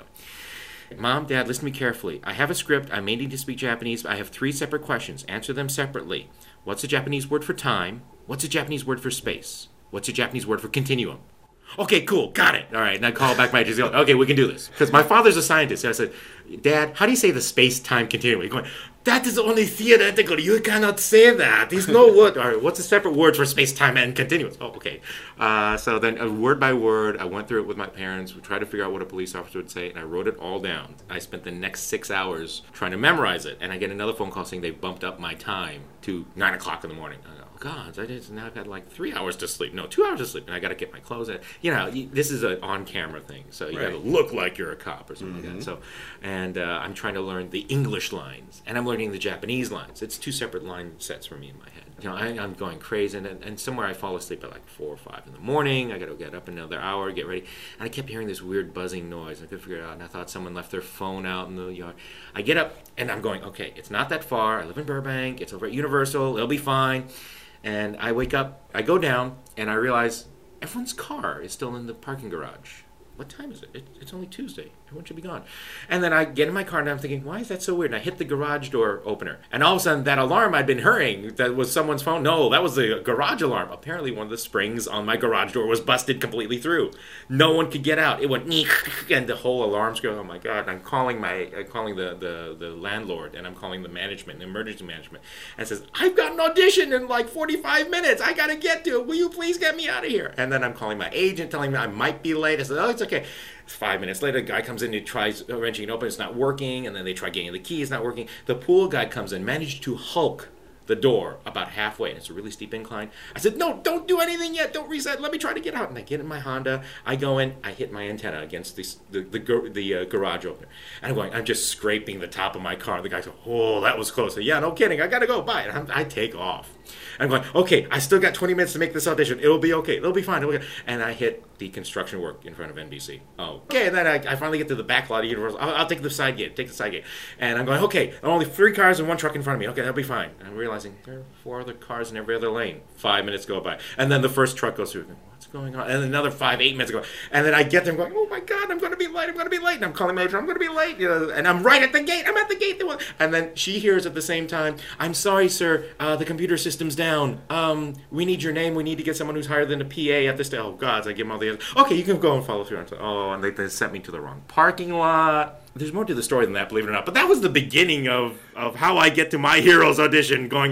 Mom, Dad, listen to me carefully. I have a script. I'm aiming to speak Japanese. I have three separate questions. Answer them separately. What's the Japanese word for time? What's the Japanese word for space? What's the Japanese word for continuum? Okay, cool, got it. All right, and I call back my agency. Okay, we can do this. Because my father's a scientist. And I said, Dad, how do you say the space-time continuum? He's going, that is only theoretical. You cannot say that. There's no word. All right, what's a separate word for space-time and continuous? Oh, okay. Uh, so then uh, word by word, I went through it with my parents. We tried to figure out what a police officer would say, and I wrote it all down. I spent the next six hours trying to memorize it, and I get another phone call saying they bumped up my time to nine o'clock in the morning. I go, oh, God, I just now I've got like three hours to sleep. No, two hours to sleep, and I got to get my clothes in. You know, this is an on-camera thing, so you right. got to look like you're a cop or something mm-hmm. like that. So, and uh, I'm trying to learn the English lines, and I'm learning the Japanese lines. It's two separate line sets for me in my head. You know, I, I'm going crazy, and, and somewhere I fall asleep at like four or five in the morning. I got to get up another hour, get ready, and I kept hearing this weird buzzing noise. I couldn't figure it out, and I thought someone left their phone out in the yard. I get up, and I'm going, okay, it's not that far. I live in Burbank. It's over at Universal. It'll be fine. And I wake up, I go down, and I realize everyone's car is still in the parking garage. What time is it? it? It's only Tuesday. Everyone should be gone. And then I get in my car and I'm thinking, why is that so weird? And I hit the garage door opener. And all of a sudden, that alarm I'd been hearing, that was someone's phone. No, that was the garage alarm. Apparently, one of the springs on my garage door was busted completely through. No one could get out. It went, and the whole alarm's going, oh my God. And I'm calling my, I'm calling the, the, the landlord, and I'm calling the management, emergency management. And it says, I've got an audition in like forty-five minutes. I got to get to it. Will you please get me out of here? And then I'm calling my agent, telling me I might be late. I said, oh, it's okay. Five minutes later, a guy comes in, he tries wrenching it open, it's not working, and then they try getting the key, it's not working. The pool guy comes in, managed to hulk the door about halfway, and it's a really steep incline. I said, no, don't do anything yet, don't reset, let me try to get out. And I get in my Honda, I go in, I hit my antenna against the the, the, the uh, garage opener. And I'm going, I'm just scraping the top of my car. The guy goes, oh, that was close. I said, yeah, no kidding, I gotta go, bye. And I'm, I take off. I'm going, okay, I still got twenty minutes to make this audition. It'll be okay. It'll be fine. It'll be okay. And I hit the construction work in front of N B C. Oh, okay. And then I, I finally get to the back lot of Universal. I'll, I'll take the side gate. Take the side gate. And I'm going, okay, there are only three cars and one truck in front of me. Okay, that'll be fine. And I'm realizing there are four other cars in every other lane. Five minutes go by. And then the first truck goes through. What's going on? And another five, eight minutes go. And then I get there going, oh my God, I'm going to be late. I'm going to be late. And I'm calling my agent. I'm going to be late. You know, and I'm right at the gate. I'm at the gate. And then she hears at the same time, I'm sorry, sir. Uh, the computer system's down. Um, we need your name. We need to get someone who's higher than a P A at this day. Oh, God. So I give them all the others. Okay, you can go and follow through. Like, oh, and they, they sent me to the wrong parking lot. There's more to the story than that, believe it or not. But that was the beginning of, of how I get to my Heroes audition going,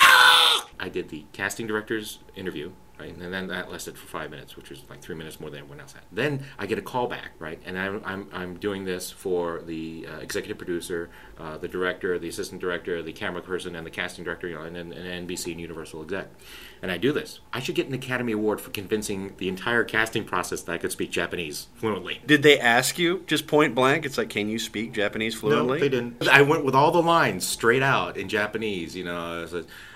ah! I did the casting director's interview. Right? And then that lasted for five minutes, which was like three minutes more than everyone else had. Then I get a call back, right? And I'm I'm, I'm doing this for the uh, executive producer, uh, the director, the assistant director, the camera person, and the casting director, you know, and, and, and N B C and Universal exec. And I do this. I should get an Academy Award for convincing the entire casting process that I could speak Japanese fluently. Did they ask you just point blank? It's like, can you speak Japanese fluently? No, they didn't. I went with all the lines straight out in Japanese. You know, I said,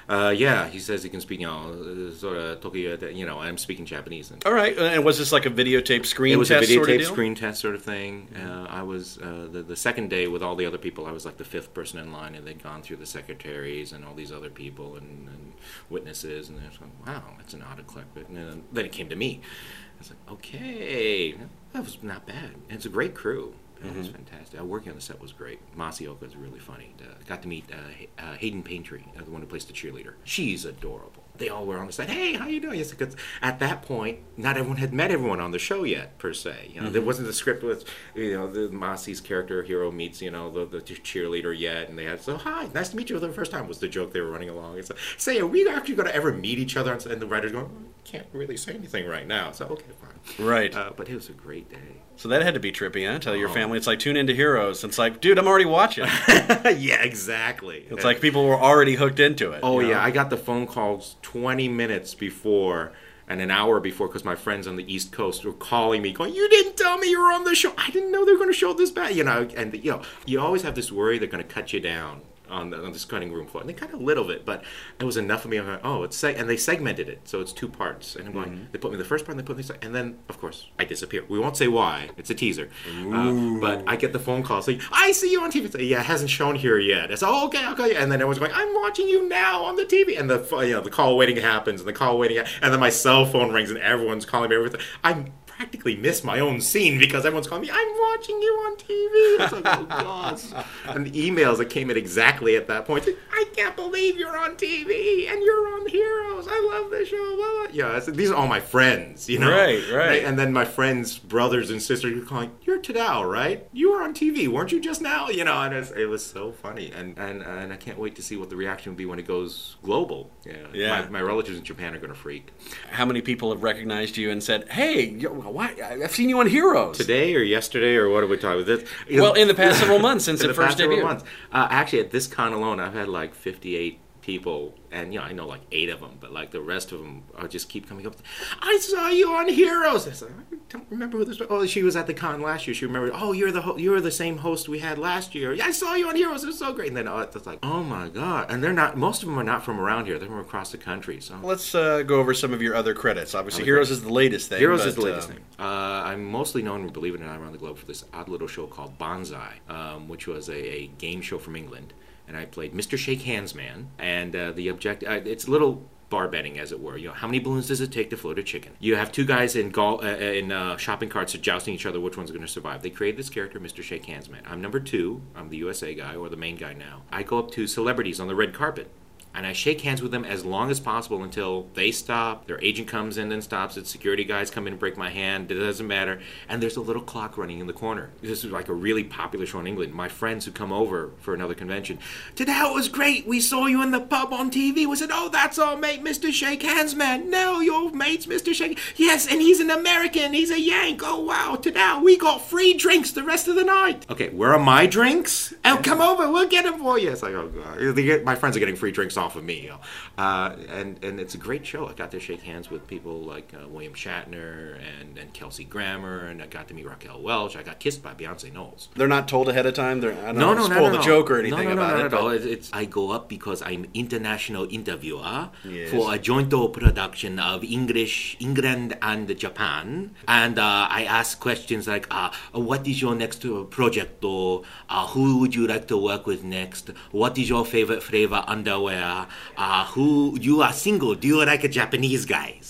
Uh, yeah, he says he can speak, you know, sort of Tokyo, you know, I'm speaking Japanese. And All right. And was this like a videotape screen it was test a videotape sort of deal? screen test sort of thing. Uh, I was, uh, the, the second day with all the other people, I was like the fifth person in line, and they'd gone through the secretaries and all these other people and, and witnesses, and they're like, wow, that's an odd eclectic. And then, then it came to me. I was like, okay, that was not bad. And it's a great crew. It was fantastic. Uh, working on the set was great. Masaoka is really funny. Uh, got to meet uh, Hay- uh, Hayden Paintree, uh, the one who plays the cheerleader. She's adorable. They all were on the set. Hey, how you doing? Yes, because at that point, not everyone had met everyone on the show yet, per se. You know, mm-hmm. There wasn't the script with, you know, the Masi's character hero meets, you know, the, the cheerleader yet, and they had so hi, nice to meet you for the first time was the joke they were running along. It's like, say, are we actually going to ever meet each other? And the writer's going, can't really say anything right now. So okay, fine. Right. Uh, but it was a great day. So that had to be trippy, huh? Tell your Oh. family, it's like, tune into Heroes. It's like, dude, I'm already watching. Yeah, exactly. It's like people were already hooked into it. Oh, you know? yeah. I got the phone calls twenty minutes before and an hour before because my friends on the East Coast were calling me going, you didn't tell me you were on the show. I didn't know they were going to show this bad. You know, and, you know, you always have this worry they're going to cut you down on, the, on this cutting room floor. And they cut a little bit, but it was enough of me. I'm like, oh, it's seg-, and they segmented it, so it's two parts. And I'm going, mm-hmm. they put me in the first part, and they put me in the second, and then, of course, I disappear. We won't say why. It's a teaser. Uh, but I get the phone call saying, I see you on T V. It's like, yeah, it hasn't shown here yet. It's oh, okay, okay. And then everyone's going, I'm watching you now on the T V. And the you know the call waiting happens, and the call waiting, and then my cell phone rings, and everyone's calling me everything. I'm practically miss my own scene because everyone's calling me, I'm watching you on T V. It's like, oh, God. And the emails that came in exactly at that point, like, I can't believe you're on T V and you're on Heroes. I love this show. Blah, blah. Yeah, it's, these are all my friends, you know? Right, right. And then my friends' brothers and sisters were calling, you're Tadao, right? You were on T V, weren't you just now? You know, and it was, it was so funny. And, and and I can't wait to see what the reaction will be when it goes global. Yeah. Yeah. My, my relatives in Japan are going to freak. How many people have recognized you and said, hey, yo, why? I've seen you on Heroes. Today or yesterday or what are we talking about? This, well, in the past several months since in it the first past several debuted. months. Uh, actually, at this con alone, I've had like fifty-eight people, and you know, I know like eight of them, but like the rest of them are just keep coming up. I saw you on Heroes. I said, I don't remember who this was. Oh, she was at the con last year. She remembered. Oh, you're the ho- you're the same host we had last year. Yeah, I saw you on Heroes. It was so great. And then oh, it's like, oh my god. And they're not. Most of them are not from around here. They're from across the country. So let's uh, go over some of your other credits. Obviously, Other Heroes credits. is the latest thing. Heroes but, is the latest uh, thing. Uh, I'm mostly known, believe it or not, around the globe for this odd little show called Banzai, um, which was a, a game show from England. And I played Mister Shake Hands Man. And uh, the objective, uh, it's a little bar betting, as it were. You know, how many balloons does it take to float a chicken? You have two guys in gol- uh, in uh, shopping carts jousting each other. Which one's going to survive? They created this character, Mister Shake Hands Man. I'm number two. I'm the U S A guy, or the main guy now. I go up to celebrities on the red carpet. And I shake hands with them as long as possible until they stop, their agent comes in and stops it, security guys come in and break my hand, it doesn't matter. And there's a little clock running in the corner. This is like a really popular show in England. My friends who come over for another convention, Tadao, it was great. We saw you in the pub on T V. We said, oh, that's our mate, Mister Shake Hands Man. No, your mate's Mister Shake. Yes, and he's an American. He's a Yank. Oh, wow, Tadao, we got free drinks the rest of the night. Okay, where are my drinks? Oh, come over. We'll get them for you. It's like, oh, God. They get, my friends are getting free drinks off of me, you know. Uh, and and it's a great show. I got to shake hands with people like uh, William Shatner and, and Kelsey Grammer, and I got to meet Raquel Welch. I got kissed by Beyonce Knowles. They're not told ahead of time. They're I don't No, know, no, spoil no, no, the no. joke or anything no, no, about no, it. no, but- no. It's, it's I go up because I'm international interviewer Yes. for a joint production of English, England and Japan, and uh, I ask questions like, uh, "What is your next uh, project?" Or uh, "Who would you like to work with next?" "What is your favorite flavor underwear?" Uh, "Who you are single? Do you like a Japanese guys?"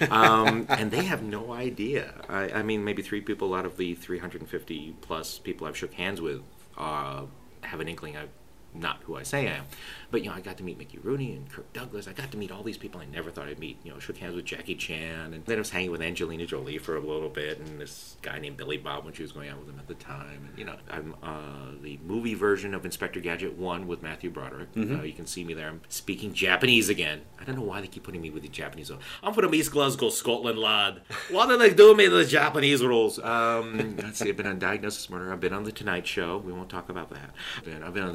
um, and they have no idea. I, I mean, maybe three people out of the three hundred fifty plus people I've shook hands with uh, have an inkling I'm not who I say I am. But, you know, I got to meet Mickey Rooney and Kirk Douglas. I got to meet all these people I never thought I'd meet. You know, shook hands with Jackie Chan. And then I was hanging with Angelina Jolie for a little bit. And this guy named Billy Bob when she was going out with him at the time. And, you know, I'm uh, the movie version of Inspector Gadget one with Matthew Broderick. Mm-hmm. Uh, you can see me there. I'm speaking Japanese again. I don't know why they keep putting me with the Japanese roles. I'm from East Glasgow, Scotland, lad. Why do they do me the Japanese roles? Um, let's see, I've been on Diagnosis Murder. I've been on The Tonight Show. We won't talk about that. I've been, I've been on The Tracy Ullman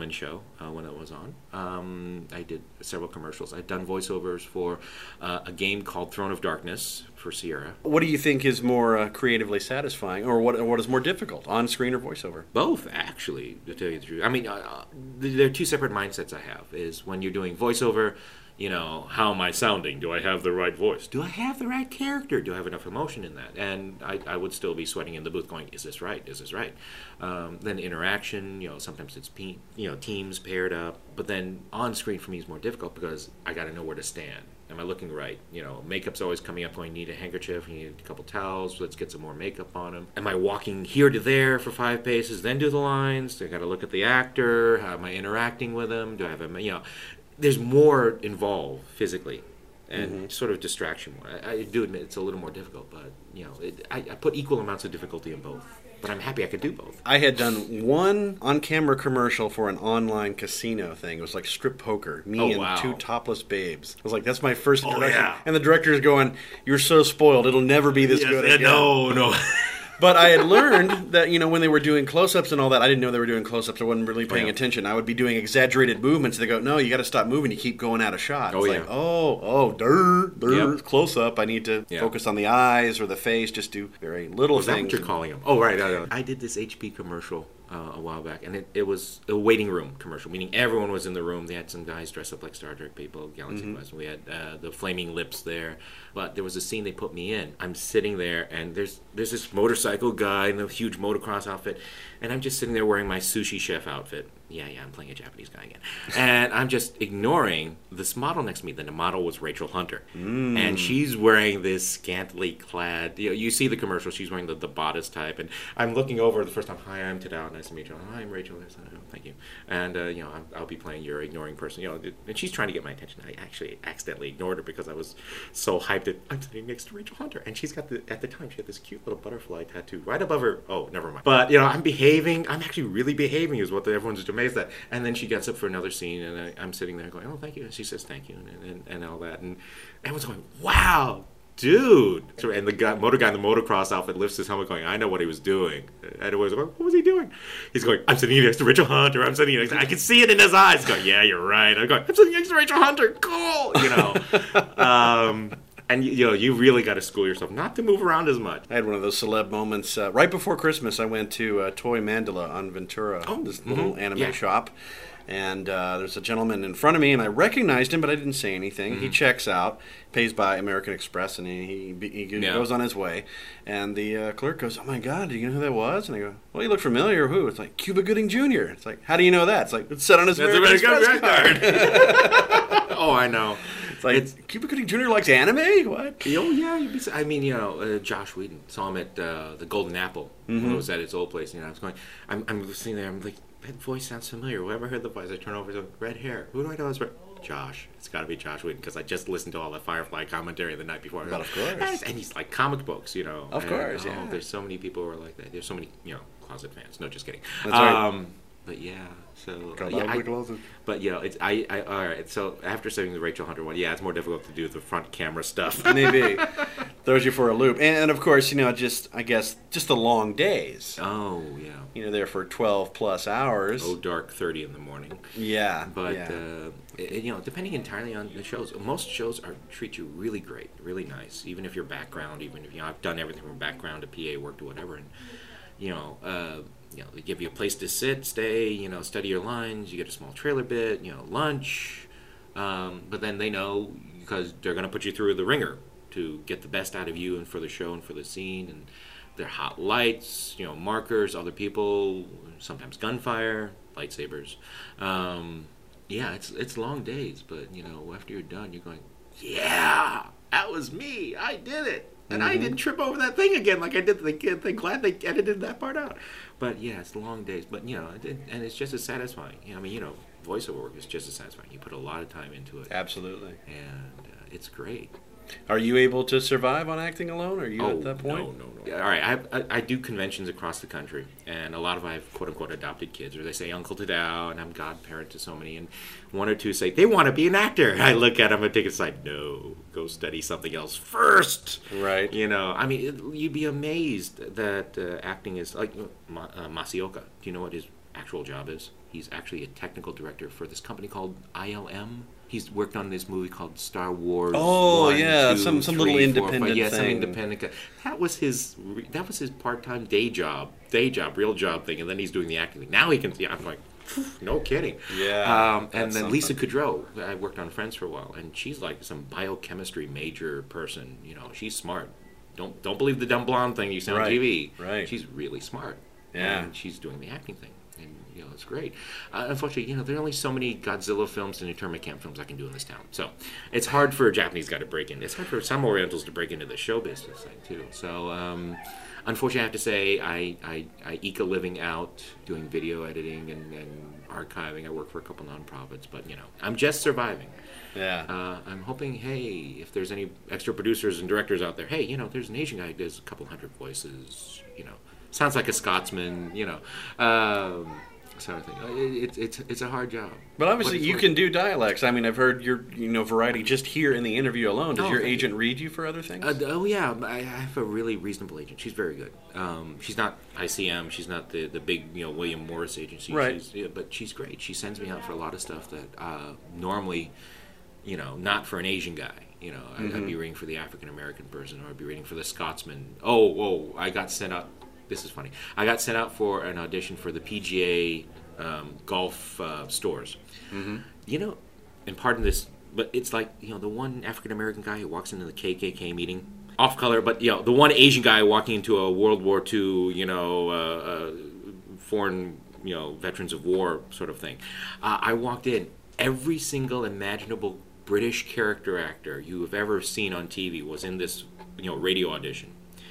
Letterman show uh, when it was on. Um, I did several commercials. I've done voiceovers for uh, a game called Throne of Darkness for Sierra. What do you think is more uh, creatively satisfying, or what what is more difficult, on-screen or voiceover? Both, actually, to tell you the truth. I mean, uh, there are two separate mindsets I have. Is when you're doing voiceover, you know, how am I sounding? Do I have the right voice? Do I have the right character? Do I have enough emotion in that? And I, I would still be sweating in the booth going, is this right? Is this right? Um, then interaction, you know, sometimes it's, pe- you know, teams paired up. But then on screen for me is more difficult because I got to know where to stand. Am I looking right? You know, makeup's always coming up going, need a handkerchief, you need a couple towels, let's get some more makeup on him. Am I walking here to there for five paces, then do the lines? I got to look at the actor. How am I interacting with him? Do I have a, you know, there's more involved physically and mm-hmm. sort of distraction. I, I do admit it's a little more difficult, but, you know, it, I, I put equal amounts of difficulty in both. But I'm happy I could do both. I had done one on-camera commercial for an online casino thing. It was like strip poker. Me oh, and wow. two topless babes. I was like, that's my first introduction. Oh, yeah. And the director's going, you're so spoiled. It'll never be this yes, good uh, again. No, no. But I had learned that, you know, when they were doing close-ups and all that, I didn't know they were doing close-ups. I wasn't really paying oh, yeah. attention. I would be doing exaggerated movements. They go, no, you got to stop moving. You keep going out of shot. Oh, it's yeah. like, oh, oh, der, der, Yep. close-up. I need to yeah. focus on the eyes or the face, just do very little Was that things. what you're calling them? Oh, right. I, know. I did this H P commercial uh, a while back, and it, it was a waiting room commercial, meaning everyone was in the room. They had some guys dressed up like Star Trek people, Galaxy Mm-hmm. Quest. We had uh, the flaming lips there. But there was a scene they put me in. I'm sitting there, and there's there's this motorcycle guy in a huge motocross outfit, and I'm just sitting there wearing my sushi chef outfit. Yeah, yeah, I'm playing a Japanese guy again. And I'm just ignoring this model next to me. The model was Rachel Hunter. Mm. And she's wearing this scantily clad, you know, you see the commercial, she's wearing the, the bodice type. And I'm looking over the first time, hi, I'm Tadao, nice to meet you. Hi, I'm Rachel, nice to meet you. Thank you. And, uh, you know, I'll, I'll be playing your ignoring person. You know, and she's trying to get my attention. I actually accidentally ignored her because I was so hyped that I'm sitting next to Rachel Hunter. And she's got, the at the time, she had this cute little butterfly tattoo right above her. Oh, never mind. But, you know, I'm behaving. I'm actually really behaving is what everyone's amazed at. And then she gets up for another scene, and I, I'm sitting there going, oh, thank you. And she says, thank you, and, and, and all that. And everyone's going, wow, dude. So, and the guy, motor guy in the motocross outfit lifts his helmet going, I know what he was doing. And everyone's going, what was he doing? He's going, I'm sitting next to Rachel Hunter. I'm sitting next to, I can see it in his eyes. He's going, yeah, you're right. I'm going, I'm sitting next to Rachel Hunter. Cool. You know. um, and, you know, you really got to school yourself not to move around as much. I had one of those celeb moments. Uh, right before Christmas, I went to uh, Toy Mandala on Ventura, Oh, this little mhm. anime Yeah. shop. And uh, there's a gentleman in front of me, and I recognized him, but I didn't say anything. Mm-hmm. He checks out, pays by American Express, and he, he, he Yeah. goes on his way. And the uh, clerk goes, oh, my God, do you know who that was? And I go, well, you look familiar. Who? It's like, Cuba Gooding Junior It's like, how do you know that? It's like, it's set on his That's American a very Express good card. Oh, I know. It's like, It's- Cuba Gooding Junior likes anime? What? Oh yeah, you'd be, I mean, you know, uh, Josh Whedon saw him at uh, the Golden Apple when it was at his old place. You know, I was going, I'm, I'm sitting there, I'm like, that voice sounds familiar. Whoever heard the voice, I turn over, and red hair. Who do I know is red? Josh. It's got to be Josh Whedon because I just listened to all the Firefly commentary the night before. Well, of course. And, and he's like comic books, you know. Of and, course, oh, yeah. There's so many people who are like that. There's so many, you know, closet fans. No, just kidding. That's right. Um, but yeah, so Come yeah, out of I- the closet. but you know, it's I, I all right. So after studying the Rachel Hunter one, yeah, it's more difficult to do the front camera stuff. Maybe. Throws you for a loop. And, and, of course, you know, just, I guess, just the long days. Oh yeah. You know, there for twelve plus hours. Oh, dark thirty in the morning. Yeah. But yeah. uh, it, you know, depending entirely on the shows, most shows are treat you really great, really nice. Even if your background, even if you know, I've done everything from background to P A work to whatever, and you know, uh, you know, they give you a place to sit, stay, you know, study your lines. You get a small trailer bit, you know, lunch. Um, but then they know because they're going to put you through the ringer to get the best out of you and for the show and for the scene and. Their hot lights, you know, markers, other people, sometimes gunfire, lightsabers. Um, yeah, it's it's long days, but you know, after you're done, you're going, yeah, that was me. I did it, and I didn't trip over that thing again like I did the kid thing. Glad they edited that part out. But yeah, it's long days, but you know, it, and it's just as satisfying. You know, I mean, you know, voiceover work is just as satisfying. You put a lot of time into it, Absolutely. and uh, it's great. Are you able to survive on acting alone? Are you at that point? No, no, no. All right, I, I I do conventions across the country, and a lot of I have quote unquote adopted kids, or they say Uncle Tadao, and I'm godparent to so many, and one or two say they want to be an actor. I look at them and take a side. No, go study something else first. Right. You know, I mean, it, you'd be amazed that uh, acting is like Ma- uh, Masioka. Do you know what his actual job is? He's actually a technical director for this company called I L M. He's worked on this movie called Star Wars. Oh one, yeah, two, some some three, little four, independent five. Yeah, thing. some independent. That was his. That was his part-time day job, day job, real job thing, and then he's doing the acting thing. Now he can. Yeah, I'm like, no kidding. Yeah. Um, and then that's Lisa something. Kudrow. I worked on Friends for a while, and she's like some biochemistry major person. You know, she's smart. Don't don't believe the dumb blonde thing you see on Right, T V. right. She's really smart. Yeah. And she's doing the acting thing. And, you know, it's great. Uh, unfortunately, you know, there are only so many Godzilla films and internment camp films I can do in this town. So it's hard for a Japanese guy to break in. It's hard for some Orientals to break into the show business thing, too. So, um, unfortunately, I have to say I, I, I eke a living out doing video editing and, and archiving. I work for a couple nonprofits, but, you know, I'm just surviving. Yeah. Uh, I'm hoping, hey, if there's any extra producers and directors out there, hey, you know, there's an Asian guy who does a couple hundred voices, you know. Sounds like a Scotsman, you know, um, sort of thing. It, it, it's it's a hard job. But obviously, But it's you worth can it. do dialects. I mean, I've heard your you know variety just here in the interview alone. Does Oh, your thank agent read you for other things? Uh, oh yeah, I I have a really reasonable agent. She's very good. Um, she's not I C M. She's not the, the big you know William Morris agency. Right. She's, yeah, but she's great. She sends me out for a lot of stuff that uh, normally, you know, not for an Asian guy. You know, I'd, Mm-hmm. I'd be reading for the African American person, or I'd be reading for the Scotsman. Oh, oh, I got sent out. This is funny. I got sent out for an audition for the P G A um, golf uh, stores. Mm-hmm. You know, and pardon this, but it's like, you know, the one African American guy who walks into the K K K meeting, off color, but, you know, the one Asian guy walking into a World War Two, you know, uh, uh, foreign, you know, veterans of war sort of thing. Uh, I walked in, every single imaginable British character actor you have ever seen on T V was in this, you know, radio audition.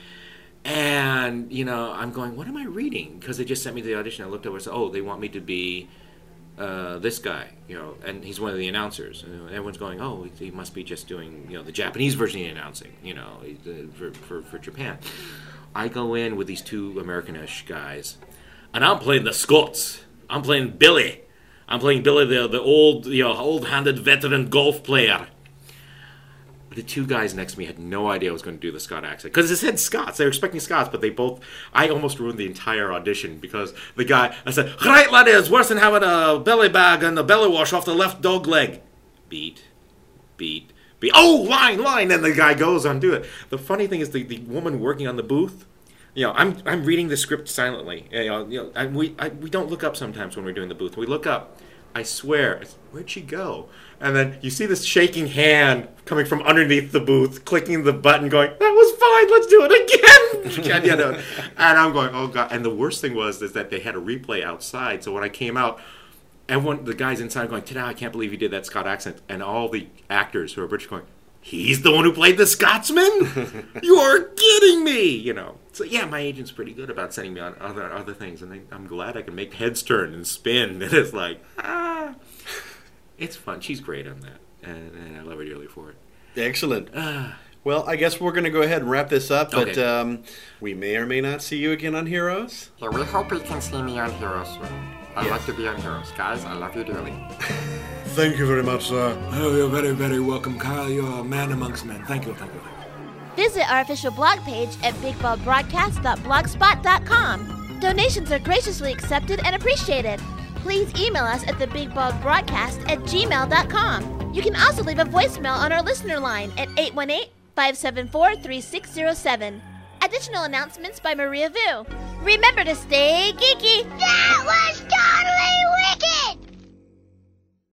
And, you know, I'm going, what am I reading? Because they just sent me the audition. I looked over and said, oh, they want me to be uh, this guy, you know, and he's one of the announcers. And everyone's going, oh, he must be just doing, you know, the Japanese version of the announcing, you know, for, for, for Japan. I go in with these two American-ish guys, and I'm playing the Scots. I'm playing Billy. I'm playing Billy, the, the old, you know, old-handed veteran golf player. The two guys next to me had no idea I was going to do the Scot accent. Because it said Scots. They were expecting Scots, but they both... I almost ruined the entire audition because the guy... I said, right, laddie, it's worse than having a belly bag and a belly wash off the left dog leg. Beat. Beat. Beat. Oh, line, line! And the guy goes on do it. The funny thing is the, the woman working on the booth... You know, I'm I'm reading the script silently. You know, you know and we I, we don't look up sometimes when we're doing the booth. We look up. I swear, I said, where'd she go? And then you see this shaking hand coming from underneath the booth, clicking the button, going, that was fine, let's do it again. and, you know, and I'm going, oh, God. And the worst thing was is that they had a replay outside. So when I came out, everyone, the guys inside going, Tada, I can't believe you did that Scot accent. And all the actors who are British going, he's the one who played the Scotsman? You're kidding me! You know. So, yeah, my agent's pretty good about sending me on other other things. And I, I'm glad I can make heads turn and spin. And it's like, ah. It's fun. She's great on that. And, and I love her dearly for it. Excellent. Well, I guess we're going to go ahead and wrap this up. But Okay. um, we may or may not see you again on Heroes. Yeah, we hope you can see me on Heroes soon. I'd like to be on Heroes. Guys, I love you dearly. Thank you very much, sir. Oh, you're very, very welcome, Kyle. You're a man amongst men. Thank you, thank you. Visit our official blog page at big bald broadcast dot blogspot dot com. Donations are graciously accepted and appreciated. Please email us at the big bald broadcast at gmail dot com. You can also leave a voicemail on our listener line at eight one eight, five seven four, three six zero seven. Additional announcements by Maria Vu. Remember to stay geeky. That was totally